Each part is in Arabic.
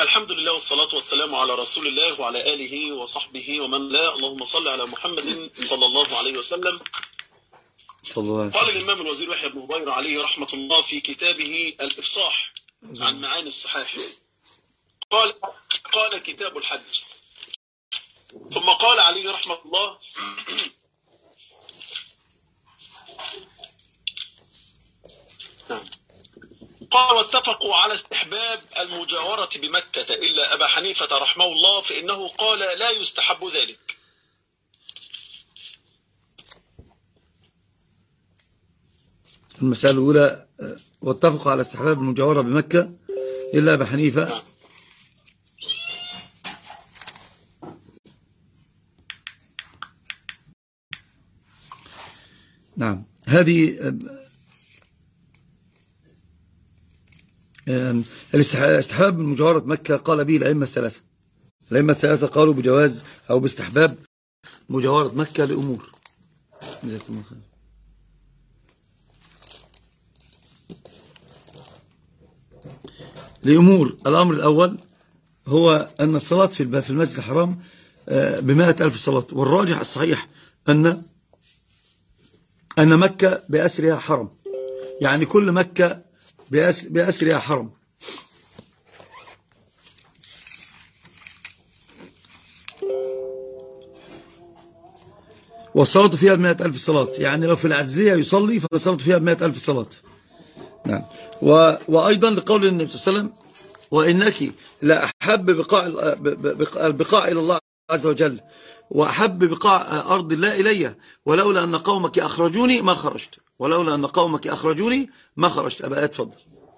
الحمد لله والصلاة والسلام على رسول الله وعلى آله وصحبه ومن لا. اللهم صل على محمد صلى الله عليه وسلم. قال الإمام الوزير يحيى بن هبيرة عليه رحمة الله في كتابه الإفصاح عن معاني الصحاح، قال كتاب الحج. ثم قال عليه رحمة الله: قال: واتفقوا على استحباب المجاورة بمكة إلا أبا حنيفة رحمه الله، فإنه قال لا يستحب ذلك. المسألة الأولى: واتفقوا على استحباب المجاورة بمكة إلا أبا حنيفة. نعم، هذه استحباب مجاورة مكة قال به الأئمة الثلاثة. الأئمة الثلاثة قالوا بجواز أو باستحباب مجاورة مكة لأمور. الأمر الأول هو أن الصلاة في المسجد الحرام ب100,000 صلاة، والراجح الصحيح أن مكة بأسرها حرم، يعني كل مكة بأسرها حرم. والصلاة فيها ب100,000 صلاة، يعني لو في العزية يصلي فالصلاة فيها ب100,000 صلاة. نعم. وأيضا لقول النبي صلى الله عليه وسلم: وإنك لأحب البقاع إلى الله عز وجل، وأحب بقاع أرض الله إلي، ولولا أن قومك أخرجوني ما خرجت، ولولا أن قومك أخرجوني ما خرجت. أبقى اتفضل.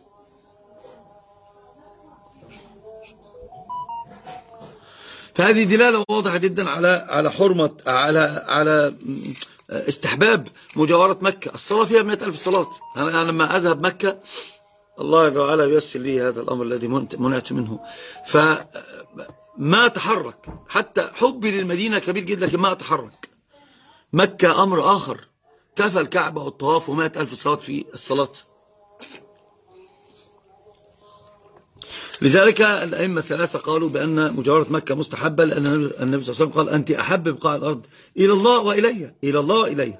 فهذه دلالة واضحة جدا على حرمة على استحباب مجاورة مكة. الصلاة فيها 100,000 صلاة. أنا لما أذهب مكة الله تعالى ييسر لي هذا الأمر الذي منعت منه، فما أتحرك، حتى حبي للمدينة كبير جدا لكن ما أتحرك. مكة أمر آخر، كفى الكعبة والطواف و100,000 صلاة في الصلاة. لذلك الأئمة الثلاثة قالوا بأن مجاورة مكة مستحبة، لأن النبي صلى الله عليه وسلم قال: أنت أحب بقاع الأرض إلى الله وإلي، إلى الله وإلي.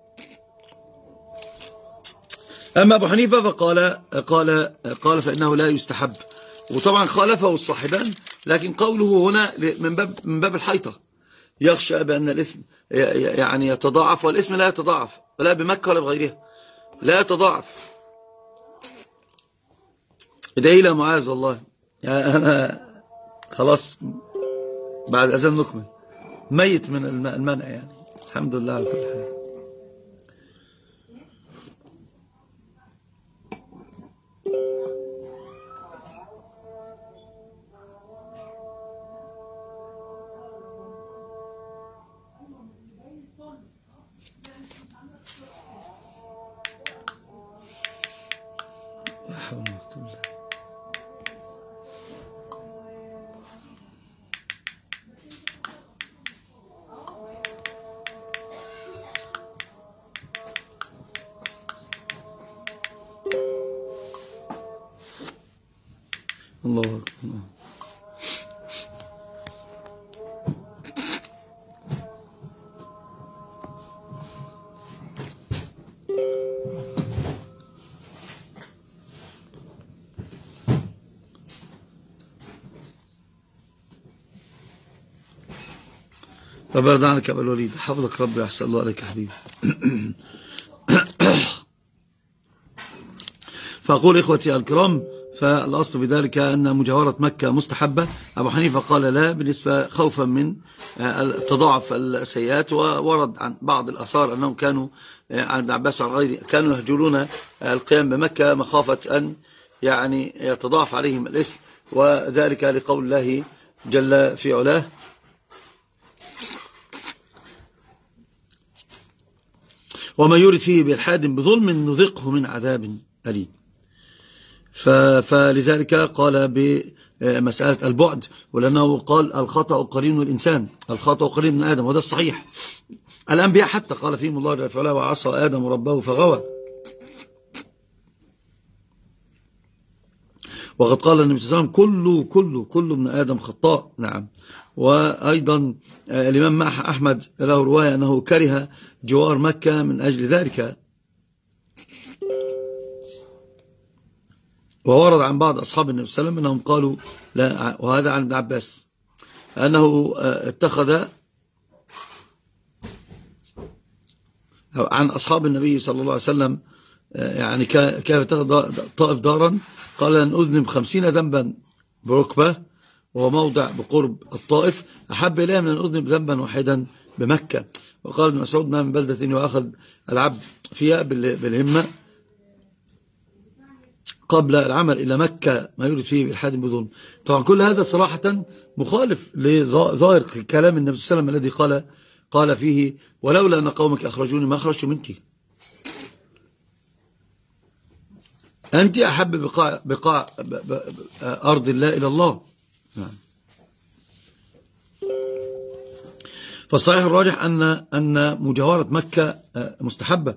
أما أبو حنيفة فقال فإنه لا يستحب، وطبعا خالفه الصاحبان، لكن قوله هنا من باب الحيطة، يخشى بأن الإثم يعني يتضاعف، والإثم لا يتضاعف ولا بمكة ولا بغيرها، لا يتضاعف. ادعي لي معاذ والله، يعني أنا خلاص بعد الأذان نكمل، ميت من المنع يعني. الحمد لله على كل حال. الله أكبر. ربنا يرضى عنك يا أبا الوليد، حفظك ربي، أحسن الله عليك يا حبيبي. فأقول إخوتي الكرام، فالأصل في ذلك أن مجاورة مكة مستحبة. أبو حنيفة قال لا، بالنسبة خوفا من تضاعف السيئات، وورد عن بعض الأثار أنهم كانوا عن ابن عباس وعن غيره كانوا يهجرون القيام بمكة مخافة أن يعني يتضاعف عليهم الإثم، وذلك لقول الله جل في علاه: وما يرد فيه بإلحاد بظلم نذقه من عذاب أليم. فلذلك قال بمسألة البعد، ولأنه قال: الخطأ قرين الإنسان، الخطأ قرين من آدم، وده الصحيح. الأنبياء حتى قال فيهم الله جل وعلا: وعصى آدم ربه فغوى. وقد قال النبي صلى الله عليه وسلم كل ابن آدم خطاء. نعم. وأيضا الإمام أحمد له رواية أنه كره جوار مكة من أجل ذلك. وورد عن بعض أصحاب النبي صلى الله عليه وسلم أنهم قالوا لا، وهذا عن ابن عباس أنه اتخذ عن أصحاب النبي صلى الله عليه وسلم يعني كيف اتخذ طائف دارا، قال أن أذنب 50 ذنبا بركبة وهو موضع بقرب الطائف أحب إليه من أن أذنب ذنبا واحدا بمكة. وقال ابن مسعود ما من بلدة يؤخذ العبد فيها بالهمة قبل العمل إلى مكة ما يريد فيه بالحاد بظلم. طبعا كل هذا صراحة مخالف لظاهر كلام النبي صلى الله عليه وسلم الذي قال فيه ولولا أن قومك أخرجوني ما أخرجت منك. أنت أحب بقاع أرض الله إلى الله. فالصحيح الراجح أن مجاورة مكة مستحبة.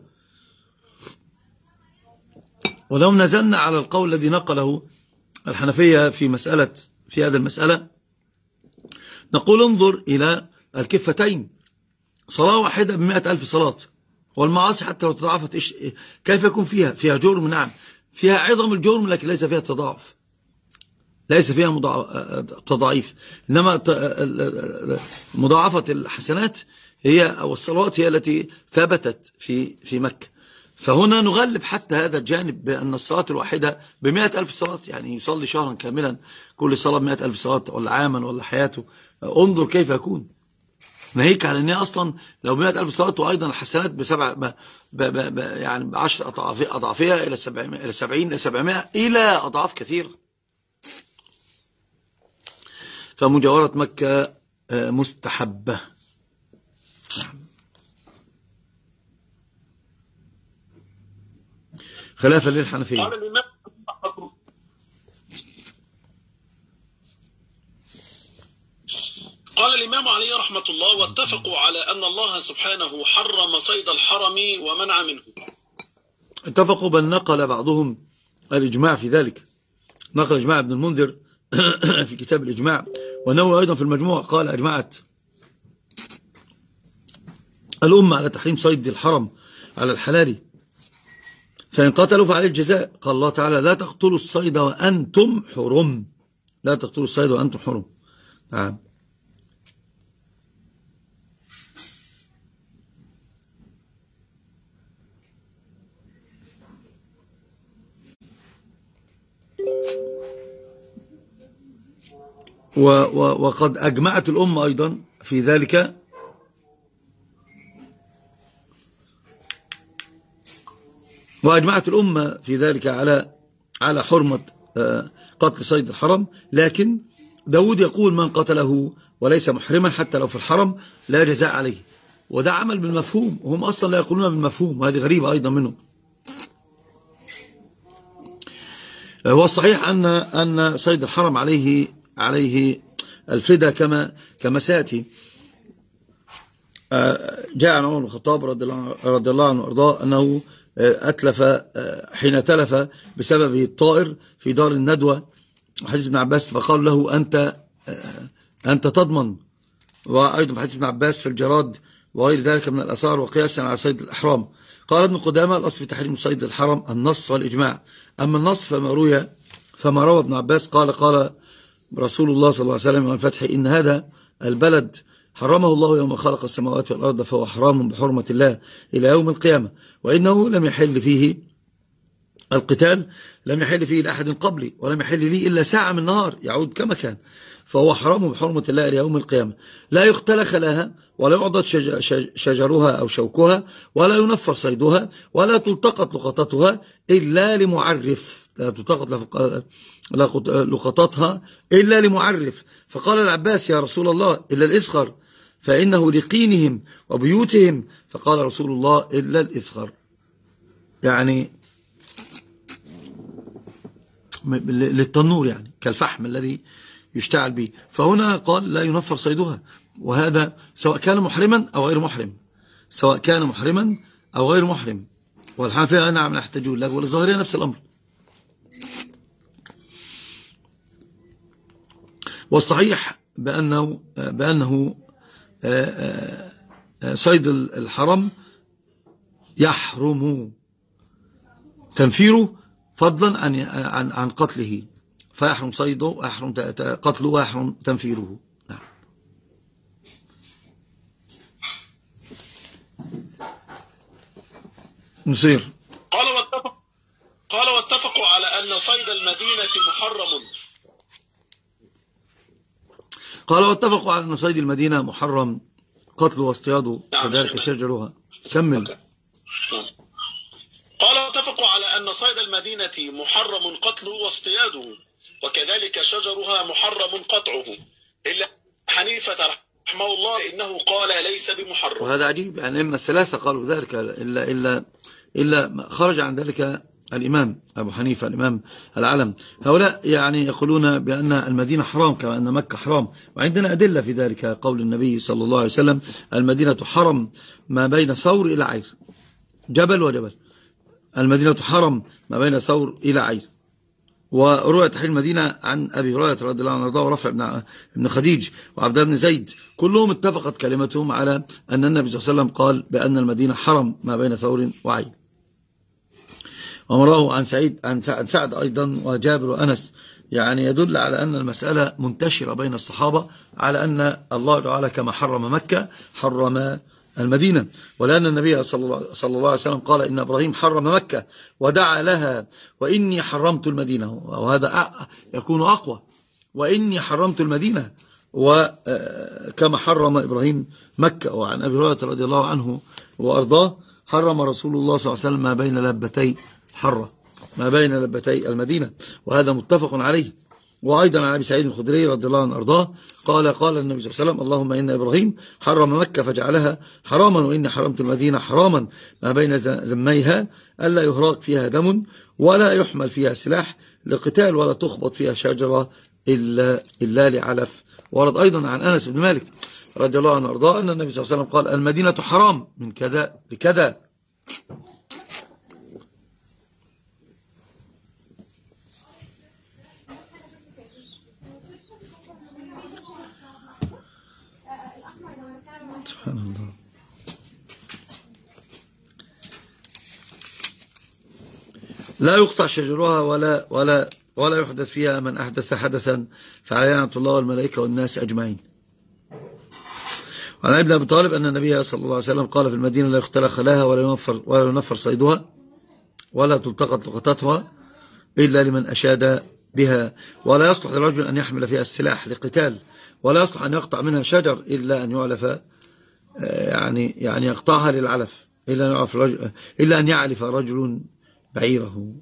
ولو نزلنا على القول الذي نقله الحنفية في هذه المسألة نقول انظر إلى الكفتين، صلاة واحدة ب100,000 صلاة. والمعاصي حتى لو تضاعفت كيف يكون فيها جرم؟ نعم فيها عظم الجرم لكن ليس فيها تضاعف، ليس فيها تضاعيف. إنما مضاعفة الحسنات هي أو الصلوات هي التي ثبتت في مكة. فهنا نغلب حتى هذا الجانب بأن الصلاة الواحدة ب100,000 صلاة، يعني يصلي شهرا كاملا كل صلاة ب100,000 صلاة ولا عاما ولا حياته. انظر كيف يكون، ناهيك على أنها أصلا لو ب100,000 صلاة وأيضا الحسنات يعني ب10 أضعافها إلى 70 إلى 700 إلى أضعاف كثيرة. فمجاورة مكة مستحبة. خلافا للحنفية. قال الإمام عليه رحمة الله واتفقوا على أن الله سبحانه حرم صيد الحرم ومنع منه. اتفقوا بل نقل بعضهم الإجماع في ذلك، نقل إجماع ابن المنذر في كتاب الإجماع، والنووي أيضا في المجموع قال أجمعت الأمة على تحريم صيد الحرم على الحلال، فإن قتلوا فعليه الجزاء. قال الله تعالى لا تقتلوا الصيد وأنتم حرم، لا تقتلوا الصيد وأنتم حرم. نعم. وقد أجمعت الأمة أيضا في ذلك وأجمعت الأمة في ذلك على حرمة قتل صيد الحرم. لكن داود يقول من قتله وليس محرما حتى لو في الحرم لا جزاء عليه، وده عمل بالمفهوم، وهم أصلا لا يقولون بالمفهوم، وهذه غريبة أيضا منهم. والصحيح أن صيد الحرم عليه الفدى كما سيأتي. جاء عن عمر بن الخطاب رضي الله عنه وارضاه أنه أتلف حين تلف بسببه الطائر في دار الندوة، حديث ابن عباس، فقال له أنت تضمن. وأيضا حديث ابن عباس في الجراد وغير ذلك من الأثار وقياسا على صيد الإحرام. قال ابن قدامة الأصل في تحريم صيد الحرم النص والإجماع، أما النص فما روى ابن عباس قال رسول الله صلى الله عليه وسلم والفتح إن هذا البلد حرمه الله يوم خلق السماوات والأرض فهو حرام بحرمة الله إلى يوم القيامة، وإنه لم يحل فيه القتال، لم يحل فيه لأحد قبلي ولم يحل لي إلا ساعة من نهار يعود كما كان، فهو حرام بحرمة الله إلى يوم القيامة. لا يختل خلاها ولا يعضد شجرها أو شوكها ولا ينفر صيدها ولا تلتقط لقطتها إلا لمعرف، لا تلتقط لقطتها إلا لمعرف. فقال العباس يا رسول الله إلا الإذخر فإنه لقينهم وبيوتهم، فقال رسول الله إلا الإذخر، يعني للتنور، يعني كالفحم الذي يشتعل به. فهنا قال لا ينفر صيدها، وهذا سواء كان محرما أو غير محرم، سواء كان محرما أو غير محرم. والحنفية نعم يحتاجون له، والظاهرية نفس الأمر. والصحيح بأنه صيد الحرم يحرم تنفيره فضلا عن قتله، فيحرم صيده ويحرم قتله ويحرم تنفيره. نعم. نصير قال واتفقوا على أن صيد المدينة محرم. قال واتفقوا على أن صيد المدينة محرم قتله واصطياده كذلك شجرها. كمل. قال واتفقوا على أن صيد المدينة محرم قتله واصطياده وكذلك شجرها محرم قطعه، إلا حنيفة رحمه الله إنه قال ليس بمحرم. وهذا عجيب، يعني إما الثلاثة قالوا ذلك إلا خرج عن ذلك الإمام أبو حنيفة الإمام العلم. هؤلاء يعني يقولون بأن المدينة حرام كما أن مكة حرام، وعندنا أدلة في ذلك. قول النبي صلى الله عليه وسلم: المدينة حرم ما بين ثور إلى عير، جبل وجبل. المدينة حرم ما بين ثور إلى عير. ورؤية تحرير المدينة عن أبي هريرة رضي الله عنه وارضاه ورافع بن خديج وعبد الله بن زيد، كلهم اتفقت كلمتهم على أن النبي صلى الله عليه وسلم قال بأن المدينة حرم ما بين ثور وعير. ومراه عن سعد أيضا وجابر وأنس، يعني يدل على أن المسألة منتشرة بين الصحابة على أن الله تعالى كما حرم مكة حرم المدينة، ولأن النبي صلى الله عليه وسلم قال إن إبراهيم حرم مكة ودعا لها وإني حرمت المدينة، وهذا يكون أقوى، وإني حرمت المدينة وكما حرم إبراهيم مكة. وعن أبي هريرة رضي الله عنه وأرضاه: حرم رسول الله صلى الله عليه وسلم ما بين لبتي حرة، ما بين لبتي المدينة، وهذا متفق عليه. وأيضا عن أبي سعيد الخدري رضي الله عنه أرضاه قال النبي صلى الله عليه وسلم: اللهم إن إبراهيم حرم مكة فجعلها حراما، وإني حرمت المدينة حراما ما بين ذميها ألا يهراق فيها دم ولا يحمل فيها سلاح لقتال ولا تخبط فيها شجرة إلا لعلف. ورد أيضا عن أنس بن مالك رضي الله عنه أرضاه أن النبي صلى الله عليه وسلم قال: المدينة حرام من كذا بكذا. سبحان الله. لا يقطع شجرها ولا يحدث فيها من أحدث حدثا فعليه لعنة الله والملائكة والناس أجمعين. وعن ابن أبي طالب أن النبي صلى الله عليه وسلم قال: في المدينة لا يختلى خلاها ولا ينفر صيدها ولا تلتقط لقطتها إلا لمن أشاد بها، ولا يصلح للرجل أن يحمل فيها السلاح لقتال، ولا يصلح أن يقطع منها شجر إلا أن يعلف، يعني يقطعها للعلف، إلا أن يعلف رجل بعيره.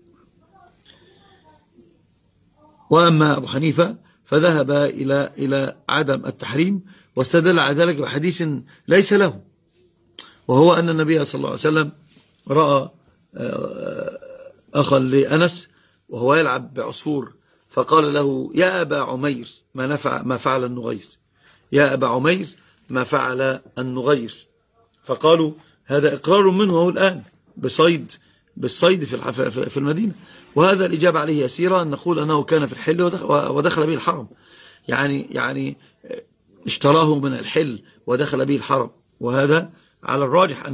وأما أبو حنيفة فذهب إلى عدم التحريم، واستدل على ذلك بحديث ليس له، وهو أن النبي صلى الله عليه وسلم رأى أخا لأنس وهو يلعب بعصفور، فقال له: يا أبا عمير ما فعل النغير، يا أبا عمير ما فعل النغير. فقالوا: هذا إقرار منه هو الآن بالصيد في المدينة. وهذا الإجابة عليه يسيرة، أن نقول أنه كان في الحل ودخل به الحرم، يعني اشتراه من الحل ودخل به الحرم، وهذا على الراجح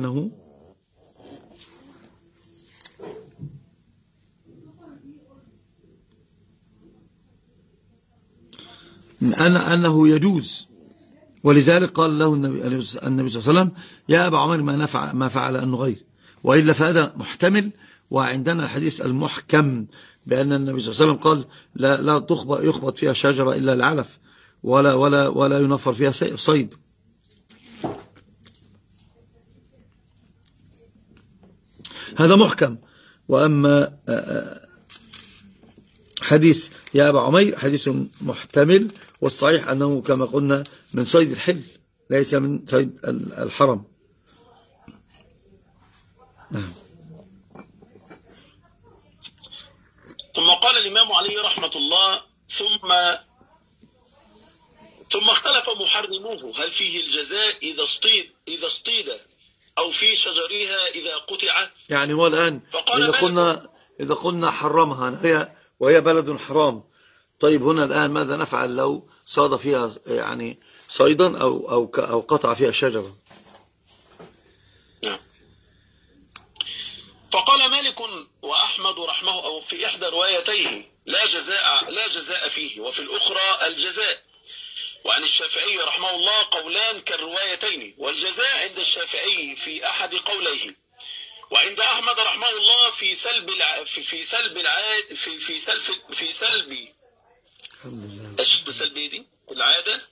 أنه يجوز. ولذلك قال له النبي صلى الله عليه وسلم: يا أبا عمر ما فعل النغير. وإلا فهذا محتمل. وعندنا الحديث المحكم بأن النبي صلى الله عليه وسلم قال: لا يخبط فيها شجرة إلا العلف ولا ينفر فيها صيد. هذا محكم. وأما حديث يا أبا عمير حديث محتمل، والصحيح أنه كما قلنا من صيد الحل ليس من صيد الحرم. نعم. ثم قال الإمام عليه رحمة الله: ثم اختلف محرموه هل فيه الجزاء إذا اصطيد أو في شجرها إذا قطع. يعني هو الآن إذا قلنا حرمها وهي بلد حرام، طيب هنا الآن ماذا نفعل لو صاد فيها يعني صيدا أو قطع فيها شجرة؟ فقال مالك وأحمد رحمه أو في إحدى روايتيه لا جزاء فيه، وفي الأخرى الجزاء. وعن الشافعي رحمه الله قولان كالروايتين، والجزاء عند الشافعي في أحد قوليه، وعند أحمد رحمه الله في سلب دي العادة.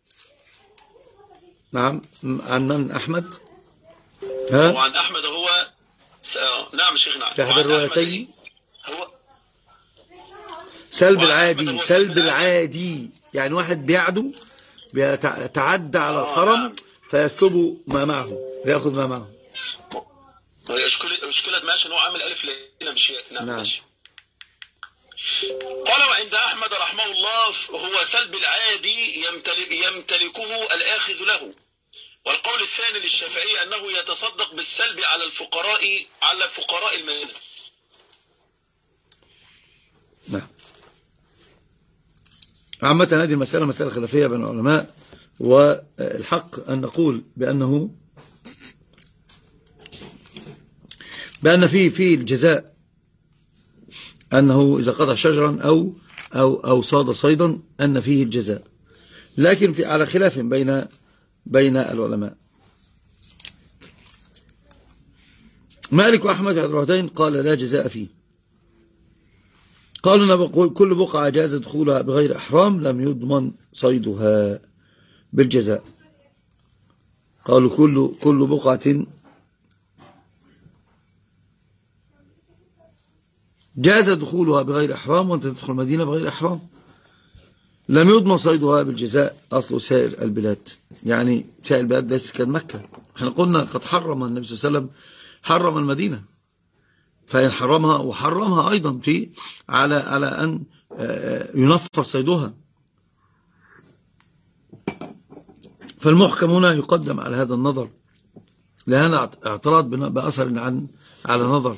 نعم. عن من أحمد؟ وعن أحمد هو نعم شيخنا. في أحد الروايتين هو سلب العادي، يعني واحد بيتعدى على الحرم فيسلبه ما معه، يأخذ ما معه. مشكلة ماشي، هو عامل ألف ليلة مش نعم. ماشي. قال وعند أحمد رحمه الله هو سلب العادي يمتلكه الآخذ له. والقول الثاني للشافعي أنه يتصدق بالسلب على فقراء المدينة. نعم. عامة هذه المسألة مسألة خلافية بين العلماء، والحق أن نقول بأن في الجزاء أنه إذا قطع شجرا أو صاد صيدا أن فيه الجزاء، لكن على خلاف بين العلماء. مالك وأحمد في الروايتين قال لا جزاء فيه. قالوا أن كل بقعة جاز دخولها بغير إحرام لم يضمن صيدها بالجزاء. قالوا كل بقعة جاز دخولها بغير إحرام، وأنت تدخل المدينة بغير إحرام لم يضمن صيدها بالجزاء. أصل سائر البلاد، يعني سائر البلاد ليست كمكة. احنا قلنا قد حرم النبي صلى الله عليه وسلم حرم المدينة، فإن حرمها وحرمها أيضا على أن ينفر صيدها. فالمحكم هنا يقدم على هذا النظر، لهذا اعتراض بأثر على نظر.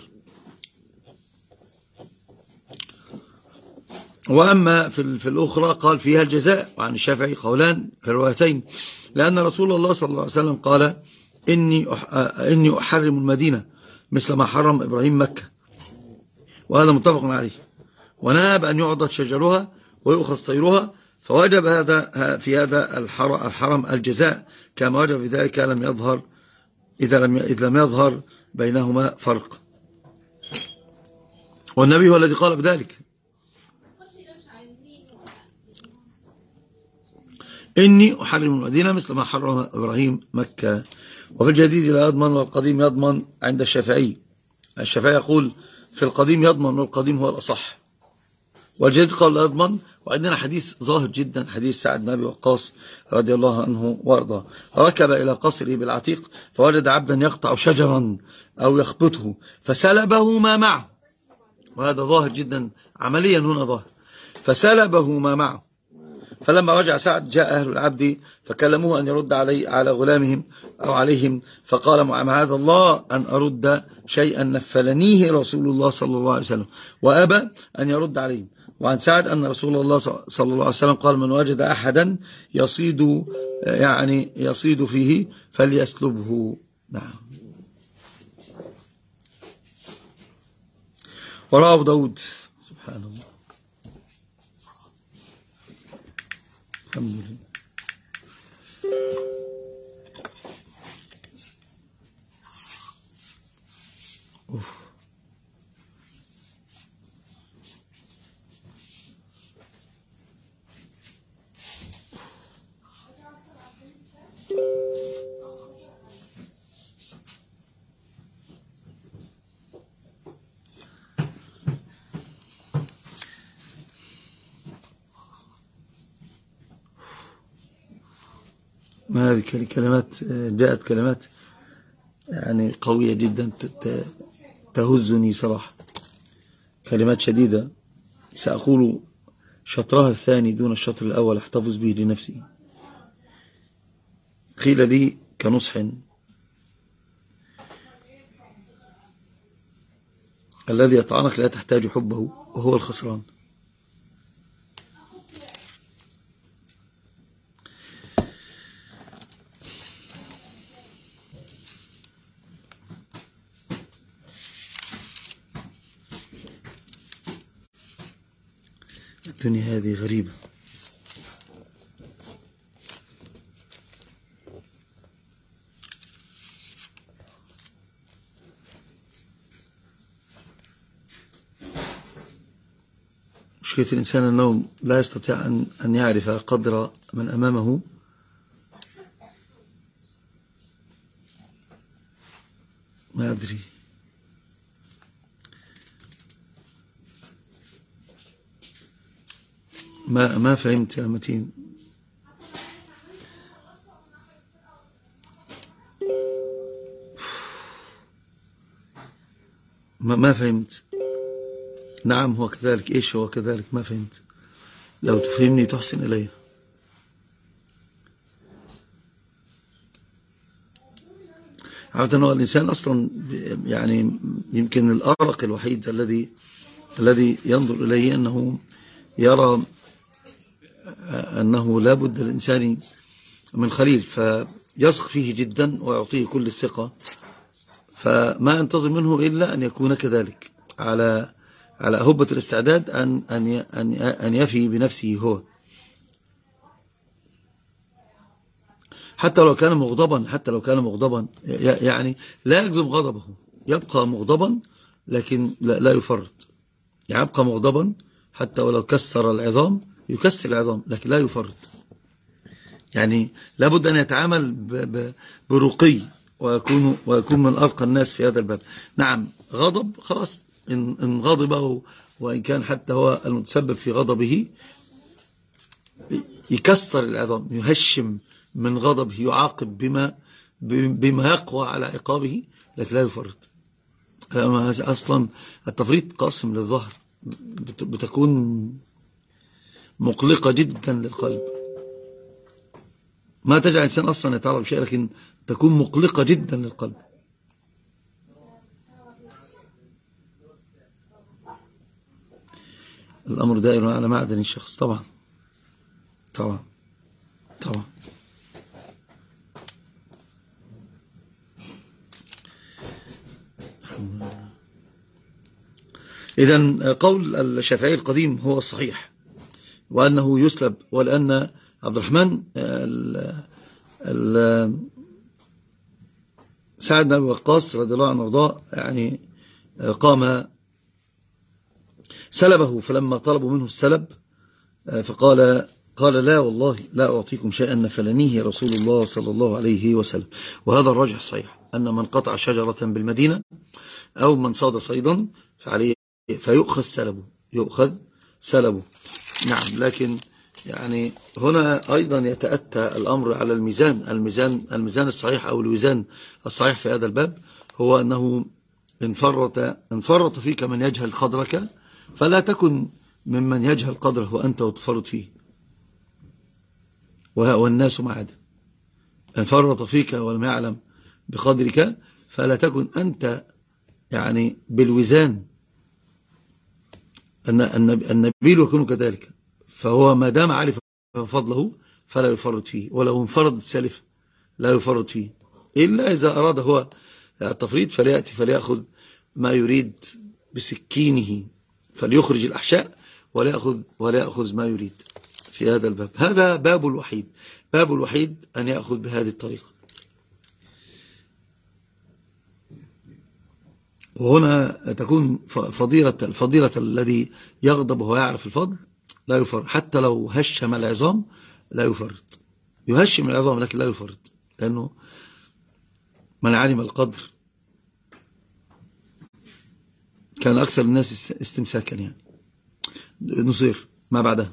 وأما في الأخرى قال فيها الجزاء. وعن الشافعي قولان في الروايتين، لأن رسول الله صلى الله عليه وسلم قال إني أحرم المدينة مثل ما حرم إبراهيم مكة، وهذا متفق عليه. ونهى بأن يعضد شجرها ويؤخذ طيرها، فوجب في هذا الحرم الجزاء، كما وجب في ذلك إذا لم يظهر بينهما فرق. والنبي هو الذي قال بذلك: إني أحرم المدينة مثل ما حرم إبراهيم مكة. وفي الجديد لا يضمن والقديم يضمن عند الشافعي. الشافعي يقول في القديم يضمن، والقديم هو الأصح، والجديد قال لا يضمن. وعندنا حديث ظاهر جدا، حديث سعد بن أبي وقاص رضي الله عنه وارضاه، ركب إلى قصره بالعتيق فوجد عبدا يقطع شجرا أو يخبطه فسلبه ما معه، وهذا ظاهر جدا عمليا هنا ظاهر، فسلبه ما معه. فلما رجع سعد جاء أهل العبد فكلموه أن يرد على غلامهم أو عليهم، فقال معاذ الله أن أرد شيئا نفلنيه رسول الله صلى الله عليه وسلم، وأبى أن يرد عليهم. وعن سعد أن رسول الله صلى الله عليه وسلم قال: من وجد أحدا يصيد فيه فليسلبه. نعم. ورواه أبو داود. سبحان الله. الحمد لله. ما هذه الكلمات؟ جاءت كلمات يعني قوية جدا تهزني صراحة، كلمات شديدة سأقول شطرها الثاني دون الشطر الأول احتفظ به لنفسي. قيل لي كنصح: الذي يطعنك لا تحتاج حبه وهو الخسران. الدنيا هذه غريبة. مشكلة الإنسان أنه لا يستطيع أن يعرف قدر من أمامه، ما أدري. ما فهمت يا متين. ما فهمت. نعم هو كذلك. إيش هو كذلك؟ ما فهمت. لو تفهمني تحسن إلي. عارف أنه الإنسان أصلا يعني يمكن الأرق الوحيد الذي ينظر إليه أنه يرى أنه لا بد للإنسان من خليل، فيثق فيه جدا ويعطيه كل الثقة، فما ينتظر منه إلا أن يكون كذلك على هبة الاستعداد أن يفي بنفسه هو، حتى لو كان مغضبا يعني لا يجزم غضبه، يبقى مغضبا لكن لا يفرط. يبقى مغضبا حتى ولو كسر العظام يكسر العظام لكن لا يفرط. يعني لابد أن يتعامل برقي ويكون من أرقى الناس في هذا الباب. نعم غضب خلاص، إن غضبه وإن كان حتى هو المتسبب في غضبه يكسر العظام، يهشم من غضبه، يعاقب بما يقوى على عقابه لكن لا يفرط. أصلا التفريط قاسم للظهر، بتكون مقلقة جدا للقلب. ما تجعل الإنسان أصلا يتعرض شيء لكن تكون مقلقة جدا للقلب. الأمر دائر على معدن الشخص. طبعا طبعا طبعا. إذن قول الشافعي القديم هو الصحيح، وأنه يسلب، ولأن عبد الرحمن سعد بن أبي وقاص رضي الله عنه وارضاه يعني قام سلبه، فلما طلبوا منه السلب قال لا والله لا أعطيكم شيئا نفلنيه رسول الله صلى الله عليه وسلم. وهذا الراجح صحيح، أن من قطع شجرة بالمدينة أو من صاد صيدا فيؤخذ سلبه. نعم، لكن يعني هنا أيضا يتأتى الأمر على الميزان الصحيح أو الوزان الصحيح في هذا الباب، هو أنه إن فرط فيك من يجهل قدرك فلا تكن ممن يجهل قدره وأنت وتفرط فيه، والناس معادن. إن فرط فيك ولم يعلم بقدرك فلا تكن أنت يعني بالوزان. النبيل يكون كذلك، فهو ما دام عرف فضله فلا يفرط فيه، ولو انفرد السالف لا يفرط فيه، إلا إذا أراد هو التفريط فليأتي فليأخذ ما يريد بسكينه، فليخرج الأحشاء ولا يأخذ ما يريد في هذا الباب. هذا باب الوحيد أن يأخذ بهذه الطريقة. وهنا تكون فضيلة الذي يغضب وهو يعرف الفضل لا يفرط، حتى لو هشم العظام لا يفرط. يهشم العظام لكن لا يفرط، لأنه من علم القدر كان أكثر الناس استمساكا. يعني نصير ما بعدها.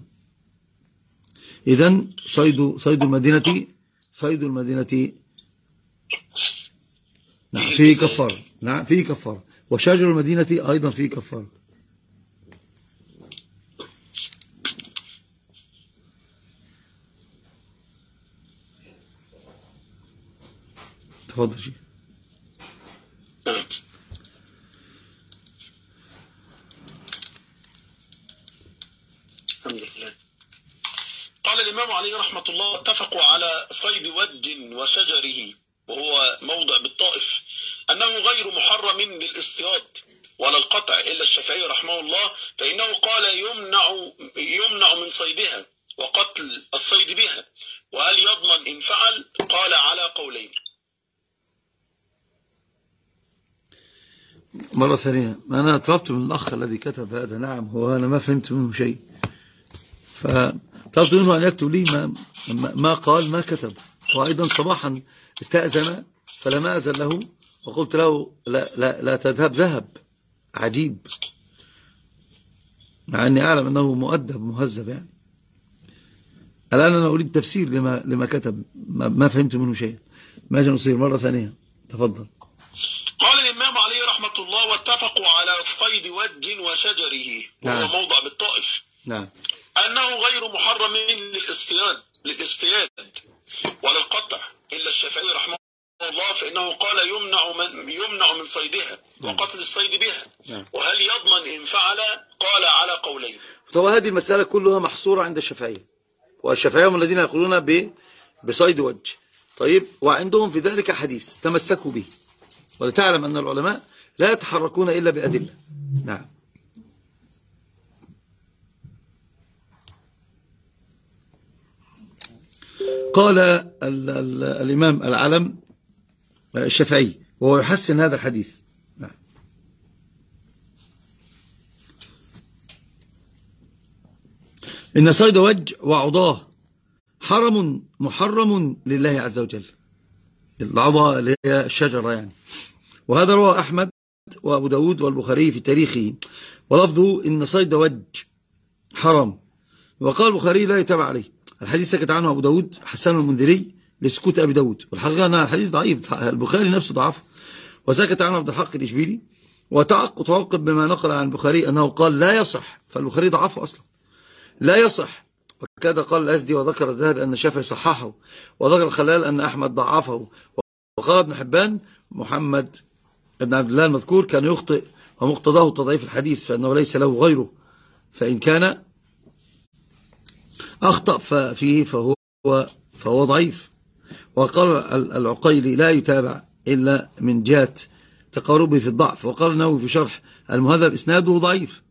إذن صيد المدينة نعم فيه كفارة. نعم فيه كفارة. وشجر المدينة أيضا فيه كفارة. تفضل شيء. الحمد لله. قال الإمام عليه رحمة الله: اتفقوا على صيد ود وشجره، وهو موضع بالطائف، أنه غير محرم للاصطياد، ولا القطع إلا الشافعي رحمه الله، فإنه قال يمنع من صيدها وقتل الصيد بها، وهل يضمن إن فعل؟ قال على قولين. مرة ثانية، أنا طلبت من الأخ الذي كتب هذا، نعم هو أنا ما فهمت منه شيء، فطلبت منه أن يكتب لي ما قال ما كتب. وأيضا صباحا استأذن فلم أذن له وقلت له لا تذهب، ذهب. عجيب، مع أني أعلم أنه مؤدب مهذب يعني. الآن أنا أريد تفسير لما كتب، ما فهمت منه شيء. ماذا نصير مرة ثانية؟ تفضل. قال الإمام عليه رحمة الله: واتفقوا على صيد وج وشجره، وهو موضع بالطائف، نعم، أنه غير محرم للاصطياد ولا القطع إلا الشافعي رحمه الله، فإنه قال يمنع من صيدها وقتل الصيد بها، وهل يضمن إن فعل؟ قال على قولين. طب هذه المسألة كلها محصورة عند الشافعية، والشافعية هم الذين يقولون بصيد وجه. طيب، وعندهم في ذلك حديث تمسكوا به، ولتعلم أن العلماء لا يتحركون إلا بأدلة. نعم. قال الإمام العلم الشافعي وهو يحسن هذا الحديث. نعم. إن صيد وج وعضاه حرم محرم لله عز وجل. العضاء اللي هي الشجرة يعني. وهذا رواه أحمد وأبو داود والبخاري في تاريخه، ولفظه إن صيد وج حرام. وقال البخاري لا يتابع عليه. الحديث سكت عنه أبو داود حسن المنذري لسكوت أبي داود، والحقيقة أن الحديث ضعيف، البخاري نفسه ضعف. وسكت عنه عبد الحق الإشبيلي وتعقب بما نقل عن البخاري أنه قال لا يصح، فالبخاري ضعفه أصلا، لا يصح. وكذا قال الأزدي، وذكر الذهبي أن الشافعي صححه، وذكر الخلال أن أحمد ضعفه. وقال ابن حبان محمد ابن عبد الله المذكور كان يخطئ ومقتضاه تضعيف الحديث، فإنه ليس له غيره، فإن كان أخطأ فيه فهو ضعيف. وقال العقيلي لا يتابع إلا من جهة تقاربه في الضعف. وقال النووي في شرح المهذب إسناده ضعيف.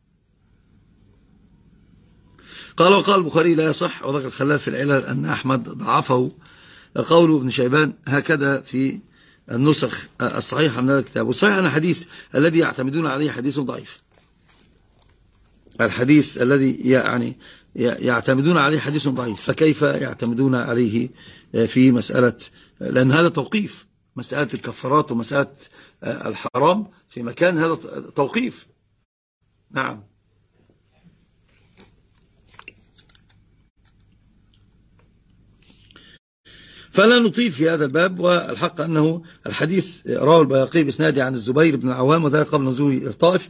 وقال البخاري لا يصح، وذكر الخلال في العلل أن أحمد ضعفه. قوله ابن شيبان هكذا في النسخ الصحيحة من هذا الكتاب. والصحيح أن الحديث الذي يعتمدون عليه حديث ضعيف. الحديث الذي يعني يعتمدون عليه حديث ضعيف، فكيف يعتمدون عليه في مسألة؟ لأن هذا توقيف، مسألة الكفارات ومسألة الحرام في مكان هذا توقيف. نعم. فلا نطيل في هذا الباب. والحق أنه الحديث رواه البيهقي بإسناده عن الزبير بن العوام، وذلك قبل نزول الطائف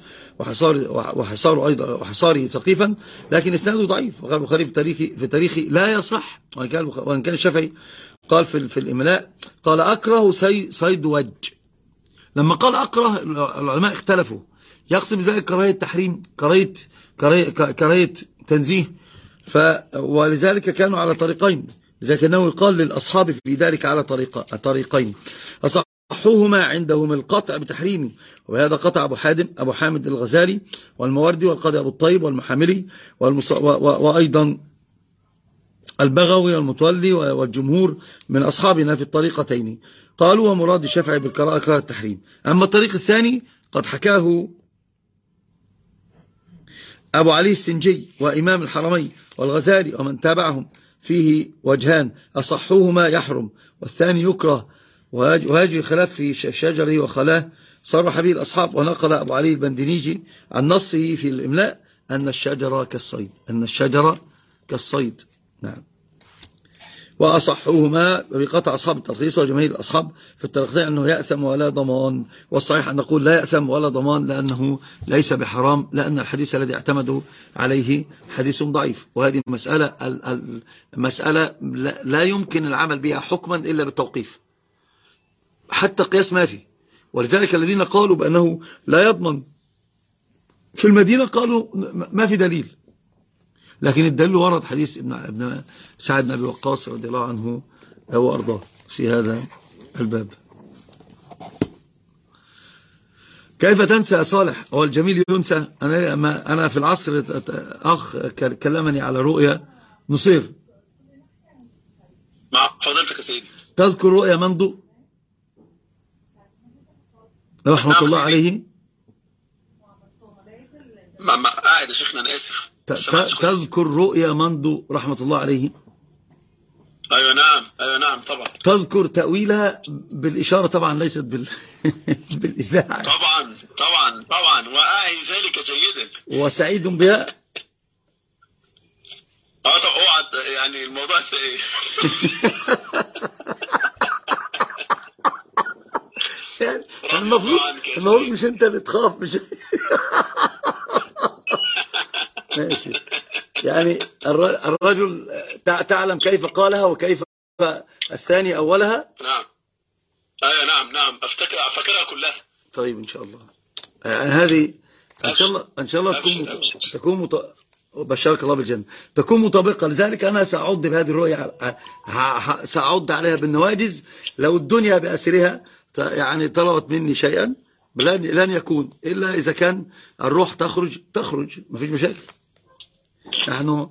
وحصاره ثقيفا، لكن إسناده ضعيف. وقال البخاري في تاريخه لا يصح. وإن كان الشافعي قال في الإملاء قال أكره صيد وج. لما قال أكره العلماء اختلفوا، يقصد بذلك كراهية تحريم، كراهية تنزيه، ولذلك كانوا على طريقين، لكنه يقال للأصحاب في ذلك على طريقين أصحوهما عندهم القطع بتحريمه، وبهذا قطع أبو حامد الغزالي والموردي والقاضي أبو الطيب والمحاملي وأيضا البغوي والمتولي والجمهور من أصحابنا في الطريقتين. قالوا ومراد الشافعي بالقراءة كراهة التحريم. أما الطريق الثاني قد حكاه أبو علي السنجي وإمام الحرمين والغزالي ومن تابعهم، فيه وجهان: أصحوهما يحرم، والثاني يكره، وهاجي الخلاف في شجره وخلاه صرح به الأصحاب. ونقل أبو علي البندنيجي عن نصه في الإملاء أن الشجرة كالصيد. نعم. وأصحوهما بقطع أصحاب التلخيص وجماهير الأصحاب في التلخيص أنه يأثم ولا ضمان. والصحيح أن نقول لا يأثم ولا ضمان، لأنه ليس بحرام، لأن الحديث الذي اعتمدوا عليه حديث ضعيف. وهذه مسألة لا يمكن العمل بها حكما إلا بالتوقيف، حتى قياس ما فيه. ولذلك الذين قالوا بأنه لا يضمن في المدينة قالوا ما في دليل، لكن الدليل ورد حديث ابن سعد بن أبي وقاص رضي الله عنه وأرضاه في هذا الباب. كيف تنسى يا صالح؟ هو الجميل ينسى؟ أنا في العصر أخ كلمني على رؤيا نصير. مع فضيلتك يا سيدي. تذكر رؤيا مندو رحمة الله عليه؟ قاعد يا شيخنا، أنا آسف. تذكر رؤيا مندو رحمة الله عليه؟ أيوة نعم، أيوة نعم طبعا. تذكر تأويلها بالإشارة طبعا، ليست بالإذاعة. طبعا طبعا طبعا، وأعي ذلك جيدا وسعيد بها. طب اوعى يعني الموضوع ايه. يعني المفروض مش انت اللي تخاف، مش ماشي. يعني الرجل تعلم كيف قالها وكيف الثاني أولها. نعم ايوه نعم افتكرها كلها. طيب ان شاء الله يعني هذه ان شاء الله تكون بشارك الله بالجنة، تكون مطابقة. لذلك أنا سأعد بهذه الرؤية، سأعد عليها بالنواجز. لو الدنيا بأسرها يعني طلبت مني شيئا لن يكون إلا إذا كان الروح تخرج، ما فيش مشاكل. نحن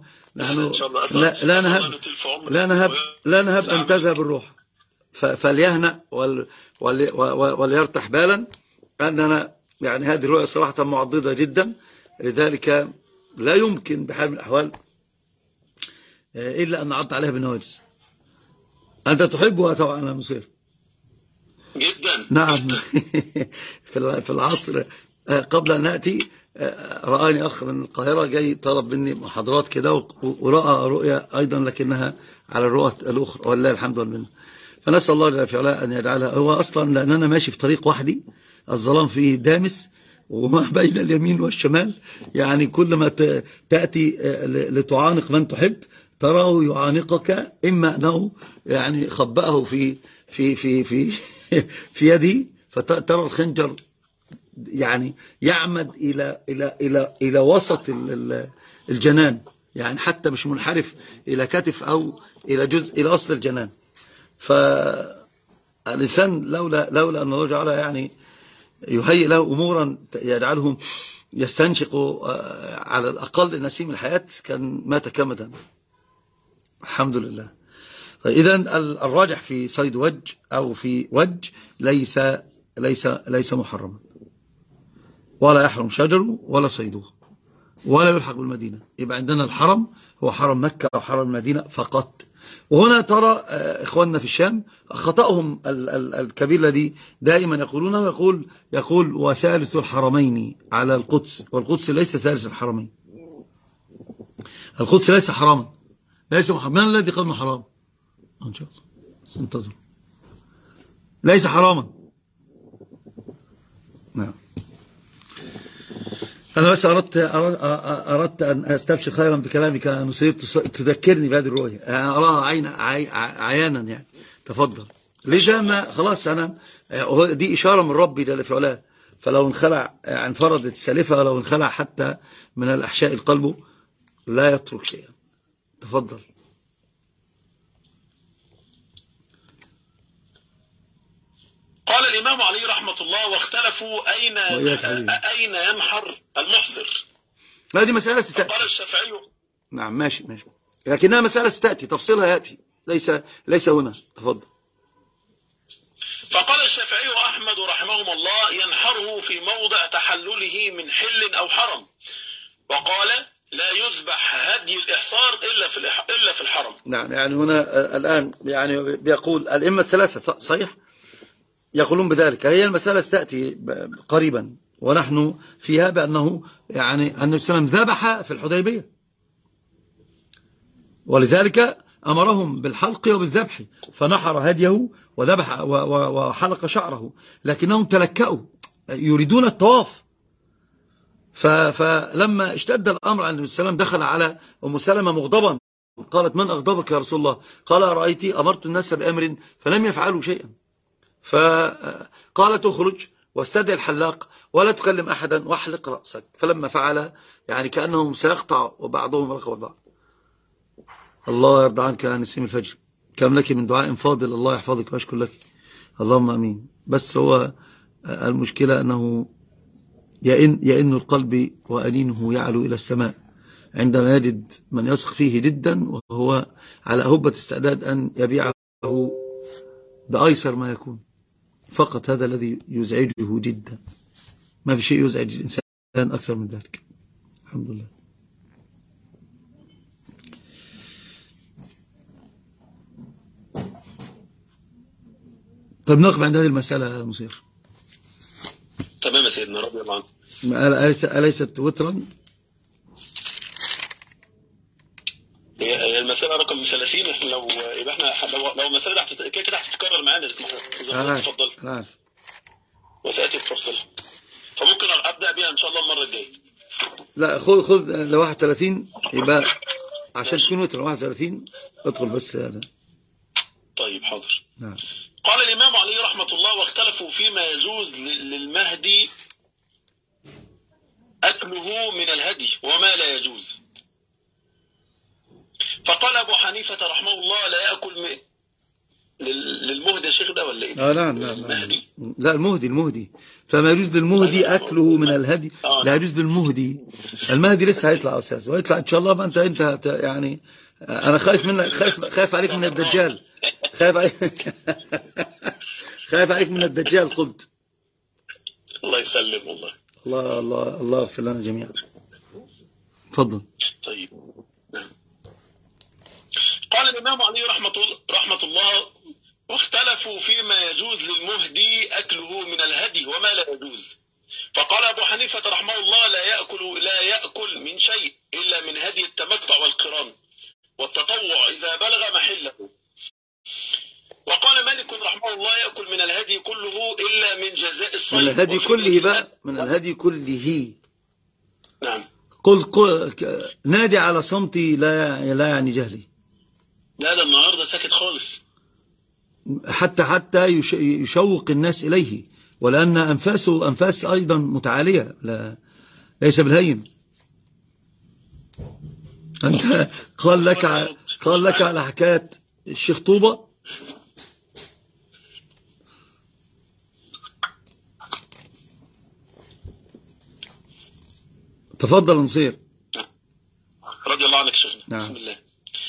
لا نهب أن تذهب الروح، فليهنأ وليرتاح بالا أننا يعني هذه الرؤية صراحة معضدة جدا. لذلك لا يمكن بحال من الأحوال إلا أن نعض عليها بالنواجز. أنت تحبها طبعا يا نصير جدا. نعم. في العصر قبل أن نأتي رآني أخ من القاهرة جاي طلب مني محاضرات كده، ورأى رؤيا أيضا لكنها على الرؤى الأخرى، والله الحمد لله. فنسأل الله جل وعلا أن يجعلها. هو أصلا لأن أنا ماشي في طريق وحدي، الظلام فيه دامس وما بين اليمين والشمال، يعني كل ما تأتي لتعانق من تحب تراه يعانقك، إما أنه يعني خبأه في يده فترى الخنجر يعني يعمد إلى وسط الجنان، يعني حتى مش منحرف إلى كتف أو إلى جزء إلى أصل الجنان. فالإنسان لولا أن الله تعالى يعني يهيئ له أمورا يجعله يستنشق على الأقل نسيم الحياة كان مات كمدا. الحمد لله. طيب إذن الراجح في صيد وج أو في وج ليس محرما، ولا يحرم شجره ولا صيده، ولا يلحق بالمدينة. يبقى عندنا الحرم هو حرم مكة أو حرم المدينة فقط. وهنا ترى إخواننا في الشام خطأهم الكبير الذي دائما يقولونه، يقول وثالث الحرمين على القدس، والقدس ليس ثالث الحرمين. القدس ليس حراما، ليس محرما. من الذي قال انه حرام؟ إن شاء الله سنتظر. ليس حراما. نعم. أنا بس أردت أن أستبشر خيرا بكلامك يا نصير، تذكرني بهذه الرؤية، أراها عيانا يعني. تفضل. لذا ما خلاص أنا دي إشارة من ربي جل في علاه، فلو انخلع عن فرض السالفة، ولو انخلع حتى من الأحشاء القلب لا يترك شيئا. تفضل. قال الإمام علي رحمة الله واختلفوا أين ينحر المحصر. هذه مسألة ستأتي. قال الشافعي. نعم ماشي لكنها مسألة ستأتي تفصيلها يأتي، ليس هنا. تفضل. فقال الشافعي وأحمد رحمهم الله ينحره في موضع تحلله من حل أو حرم، وقال لا يذبح هدي الإحصار إلا في الحرم. نعم يعني هنا الآن يعني بيقول الأئمة الثلاثة صحيح يقولون بذلك. هي المسألة ستأتي قريبا، ونحن فيها بأنه يعني النبي صلى الله عليه وسلم ذبح في الحديبية، ولذلك أمرهم بالحلق وبالذبح، فنحر هديه وذبح وحلق شعره، لكنهم تلكأوا يريدون الطواف. فلما اشتد الأمر عن النبي صلى الله عليه وسلم دخل على أم سلمة مغضبا، قالت من أغضبك يا رسول الله؟ قال أرأيتي أمرت الناس بأمر فلم يفعلوا شيئا، فقال تخرج واستدعي الحلاق ولا تكلم أحدا واحلق رأسك. فلما فعل يعني كأنهم سيقطع وبعضهم رقب بعض. الله يرضى عنك يا نسيم الفجر، كم لك من دعاء فاضل، الله يحفظك ويشكر لك، اللهم أمين. بس هو المشكلة أنه يئن القلب وأنينه يعلو إلى السماء عندما يجد من يثق فيه جدا وهو على أهبة استعداد أن يبيعه بأيسر ما يكون. فقط هذا الذي يزعجه جدا، ما في شيء يزعج الإنسان أكثر من ذلك. الحمد لله. طيب نقف عند هذه المسألة يا مصير. تمام يا سيدنا رضي الله عنه. أليست وترا؟ هي المسألة رقم 30. احنا لو المسألة دي كده هتتكرر معانا إذا ما اتفضلت. أنا عارف. وسأتي التفصيل، فممكن أبدأ بيها إن شاء الله المرة الجاية. لا خذ ل 31 يبقى عشان تكون وتر 31 ادخل بس هذا. طيب حاضر. نعم. قال الإمام عليه رحمة الله: واختلفوا فيما يجوز للمهدي أكله من الهدي وما لا يجوز. فقال أبو حنيفة رحمه الله: لا يأكل للمهدي يا شيخ ده ولا إيه؟ نعم. لا المهدي. فما يجوز للمهدي أكله من الهدي لا يجوز للمهدي. المهدي لسه هيطلع أستاذ، ويطلع إن شاء الله. ما أنت يعني أنا خايف منك، خايف عليك من الدجال. خايف عليك من الدجال. قلت الله يسلم. والله الله يغفر لنا جميعا. تفضل. طيب. قال الإمام عليه رحمة الله: واختلفوا فيما يجوز للمهدي أكله من الهدي وما لا يجوز. فقال أبو حنيفة رحمه الله: لا يأكل من شيء إلا من هدي التمتع والقران والتطوع إذا بلغ محله. وقال مالك رحمه الله: يأكل من الهدي كله إلا من جزاء الصيد. من الهدي كله بقى، من الهدي كله. نعم. قل نادي على صمتي لا يعني جهلي. لا ده النهارده ساكت خالص. حتى يشوق الناس إليه، ولأن أنفاسه أنفاس أيضا متعالية، ليس بالهين. أنت قال لك على حكاية الشيخ طوبة. تفضل نصير. رضي الله عنك شيخنا. نعم. بسم الله.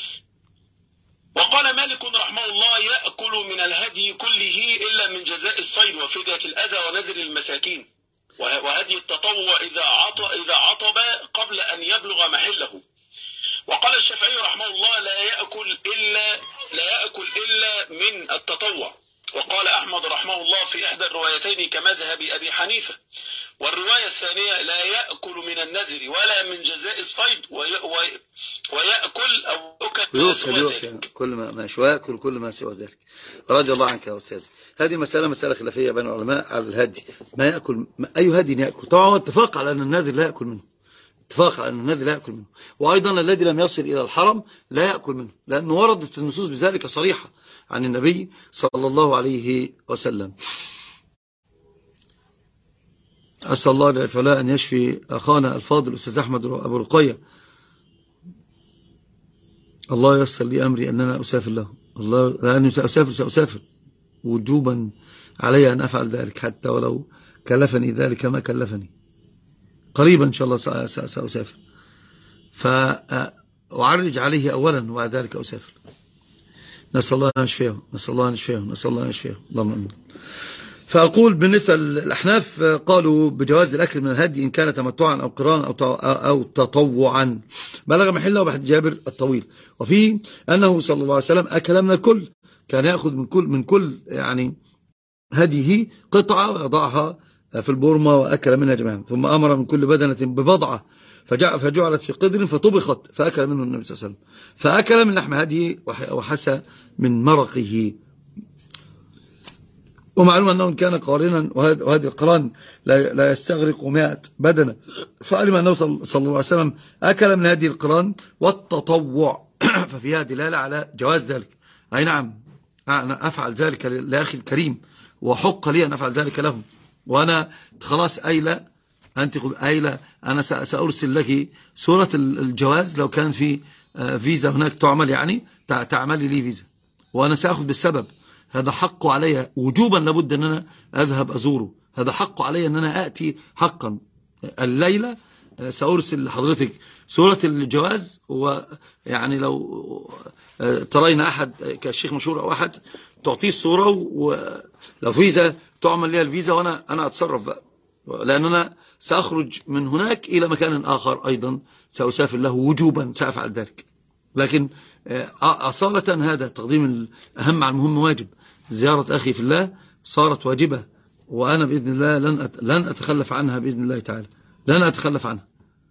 وقال مالك رحمه الله: يأكل من الهدي كله إلا من جزاء الصيد وفدية الأذى ونذر المساكين وهدي التطوع إذا عطب قبل أن يبلغ محله. وقال الشافعي رحمه الله: لا يأكل إلا من التطوع. وقال أحمد رحمه الله في إحدى الروايتين كمذهب أبي حنيفة. والرواية الثانية: لا يأكل من النذر ولا من جزاء الصيد ويأكل أو يأكل كل ما يأكل كل ما سوى ذلك. رضي الله عنك يا أستاذ. هذه مسألة خلافية بين العلماء على الهدي. ما يأكل أي هدي يأكل. طبعا اتفاق على أن النذر لا يأكل منه. وأيضا الذي لم يصل إلى الحرم لا يأكل منه، لأنه وردت النصوص بذلك صريحة عن النبي صلى الله عليه وسلم. أسأل الله العفو أن يشفي أخانا الفاضل أستاذ أحمد أبو رقية. الله ييسر لي أمري أننا أسافر له. لأني سأسافر وجوبا علي أن أفعل ذلك، حتى ولو كلفني ذلك ما كلفني. قريبا إن شاء الله سأسافر، فأعرج عليه أولا وبعد ذلك أسافر. نسأل الله أن يشفيه. اللهم آمين. فأقول بالنسبة للأحناف قالوا بجواز الأكل من الهدي إن كان تمتعا أو قرانا أو تطوعا بلغ محله وبحد جابر الطويل. وفيه أنه صلى الله عليه وسلم أكل من الكل، كان يأخذ من كل يعني هديه قطعة ويضعها في البورمة وأكل منها جميعا، ثم أمر من كل بدنة ببضعة فجعلت في قدر فطبخت فأكل منه النبي صلى الله عليه وسلم. فأكل من لحم هديه وحسى من مرقه. ومعلوم أنه إن كان قارنا وهذه القران لا يستغرق 100 بدنة، فعلم أنه صلى الله عليه وسلم أكل من هذه القران والتطوع، ففيها دلالة على جواز ذلك. أي نعم أنا أفعل ذلك لأخي الكريم، وحق لي أن أفعل ذلك له. وأنا خلاص أيلة، أنت أيلة، أنا سأرسل لك صورة الجواز لو كان في فيزا هناك تعمل، يعني تعملي لي فيزا، وأنا سأخذ بالسبب. هذا حق علي وجوبا، لابد أن أنا أذهب أزوره. هذا حق علي أن أنا أأتي حقا، الليلة سأرسل لحضرتك صورة الجواز، ويعني لو ترين أحد كالشيخ مشهور أو أحد تعطيه الصورة، ولو فيزا تعمل لي الفيزا وأنا أتصرف بقى، لأن أنا سأخرج من هناك إلى مكان آخر أيضا سأسافر له وجوبا، سأفعل ذلك. لكن أصالة هذا تقديم الأهم على المهم واجب. زيارة أخي في الله صارت واجبة، وأنا بإذن الله لن أتخلف عنها بإذن الله تعالى، لن أتخلف عنها.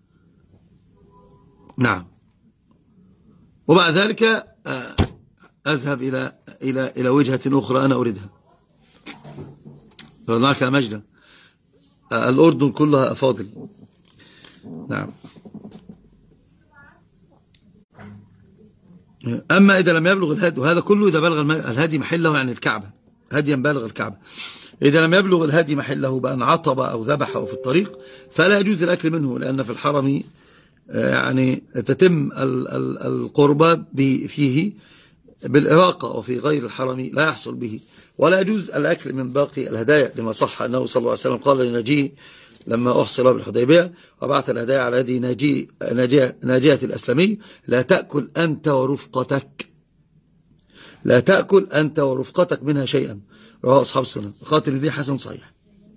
نعم. وبعد ذلك أذهب إلى وجهة أخرى أنا أريدها. رناك مجدا. الأردن كلها أفاضل. نعم. أما إذا لم يبلغ الهدي، وهذا كله إذا بلغ الهدي محله، يعني الكعبة، هديا بالغ الكعبة. إذا لم يبلغ الهدي محله بأن عطب أو ذبح أو في الطريق، فلا يجوز الأكل منه، لأن في الحرم يعني تتم القربة فيه بالإراقة، وفي غير الحرم لا يحصل به. ولا يجوز الأكل من باقي الهدايا، لما صح أنه صلى الله عليه وسلم قال لنجيه لما أحصل بالحديبية وبعث الهدايا على يد ناجية الأسلمي: لا تأكل أنت ورفقتك، لا تأكل أنت ورفقتك منها شيئا. رواه أصحاب السنن. خاطر دي حسن صحيح.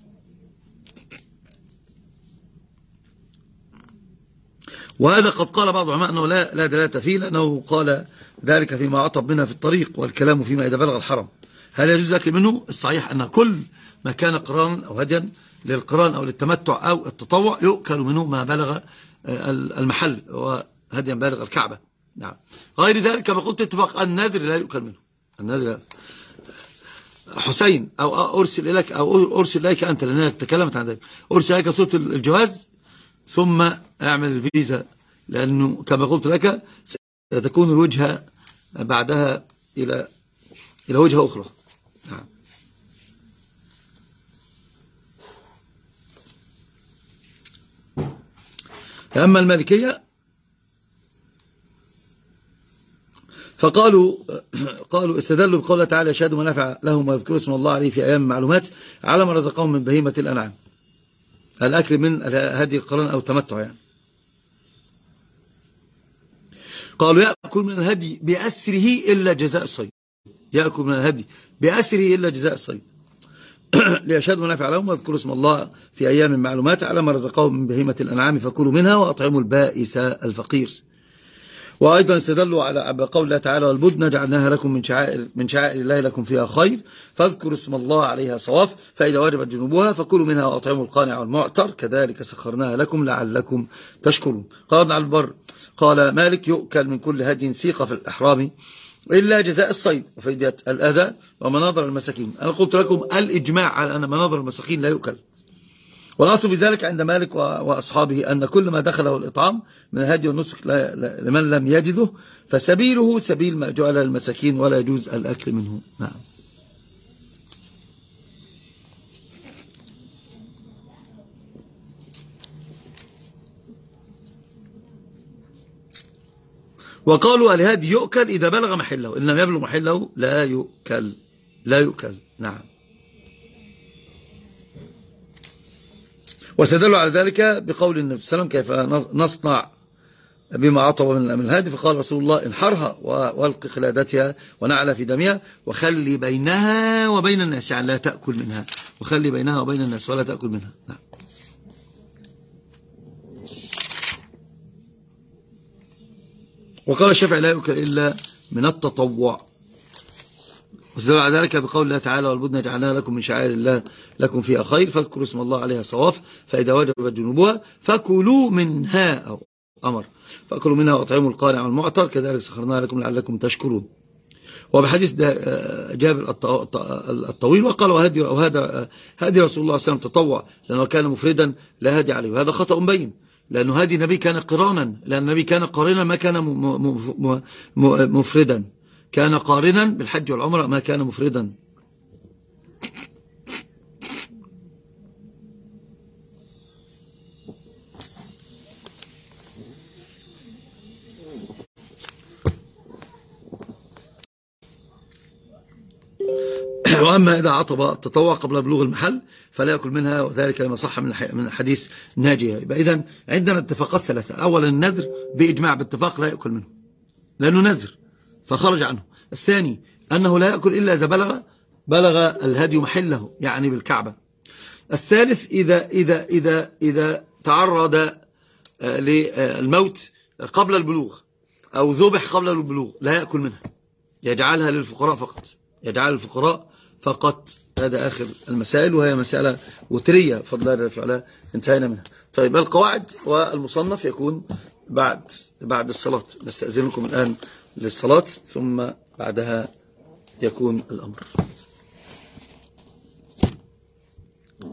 وهذا قد قال بعض العلماء أنه لا دلالة فيه، لأنه قال ذلك فيما عطب منها في الطريق، والكلام فيما إذا بلغ الحرم. هل يجوز أكل منه؟ الصحيح أن كل ما كان قرانا أو هديا للقران أو للتمتع أو التطوع يؤكل منه ما بلغ المحل، وهديا بالغ الكعبة. نعم. غير ذلك كما قلت اتفاق النذر لا يؤكل منه. النذر حسين أو أرسل إليك أنت، لأنك تكلمت عن ذلك، أرسل إليك صورة الجواز ثم اعمل الفيزا، لأنه كما قلت لك ستكون الوجهة بعدها إلى وجهة أخرى. نعم. أما المالكية فقالوا استدلوا بقوله تعالى: يشهدوا منافع لهم ويذكروا اسم الله عليه في أيام معلومات على ما رزقهم من بهيمة الأنعام، الأكل من هدي القران أو التمتع يعني. قالوا يأكل من الهدي بأسره إلا جزاء الصيد، يأكل من الهدي بأسره إلا جزاء الصيد ليشهدوا منافع لهم ويذكروا اسم الله في أيام معلومات على ما رزقهم من بهيمة الأنعام فكلوا منها وأطعموا البائس الفقير. وأيضا استدلوا على قول الله تعالى: والبدن جعلناها لكم من شعائر الله لكم فيها خير فاذكروا اسم الله عليها صواف فإذا وجبت جنوبها فكلوا منها وأطعموا القانع والمعتر كذلك سخرناها لكم لعلكم تشكرون. قال ابن عبد البر قال مالك: يؤكل من كل هدي سيق في الإحرام إلا جزاء الصيد وفدية الأذى ومناظر المساكين. أنا قلت لكم الإجماع على أن مناظر المساكين لا يؤكل، والأصل بذلك عند مالك وأصحابه أن كل ما دخله الإطعام من الهدي والنسك لمن لم يجده فسبيله سبيل ما جعل للمساكين ولا يجوز الأكل منه. نعم. وقالوا الهدي يؤكل إذا بلغ محله، إن لم يبلغ محله لا يؤكل، لا يؤكل. نعم. واستدلوا على ذلك بقول النبي صلى الله عليه وسلم: كيف نصنع بما عطب من الهدي؟ فقال رسول الله: انحرها والق قلادتها ونعل في دمها وخلي بينها وبين الناس، يعني لا تأكل منها، وخلي بينها وبين الناس ولا تأكل منها. نعم. وقال الشافعي: لا يؤكل إلا من التطوع. واستدلوا على ذلك بقول الله تعالى: والبدن جعلناها لكم من شعائر الله لكم فيها خير فاذكروا اسم الله عليها صواف فإذا وجبت جنوبها فكلوا منها، أو أمر فأكلوا منها وأطعموا القانع والمعتر كذلك سخرناها لكم لعلكم تشكرون. وبحديث جابر الطويل وقال: وهذا هدي رسول الله صلى الله عليه وسلم تطوع لأنه كان مفردا لا هدي عليه. وهذا خطأ بين، لأنه هدي النبي كان قرانا، لأن النبي كان قارنا ما كان مفردا، كان قارنا بالحج والعمرة ما كان مفردا. وأما إذا عطب التطوع قبل بلوغ المحل فلا يأكل منها، وذلك لما صح من حديث ناجية. يبقى إذن عندنا اتفاقات ثلاثة. أولا النذر بإجماع باتفاق لا يأكل منه لأنه نذر فخرج عنه. الثاني أنه لا يأكل إلا إذا بلغ الهدي محله يعني بالكعبة. الثالث إذا تعرض للموت قبل البلوغ أو ذبح قبل البلوغ لا يأكل منها، يجعلها للفقراء فقط، يجعل الفقراء فقط. هذا آخر المسائل، وهي مسألة وترية فضل الله فعلا انتهينا منها. طيب القواعد والمصنف يكون بعد الصلاة. نستأذنكم الآن للصلاة ثم بعدها يكون الأمر.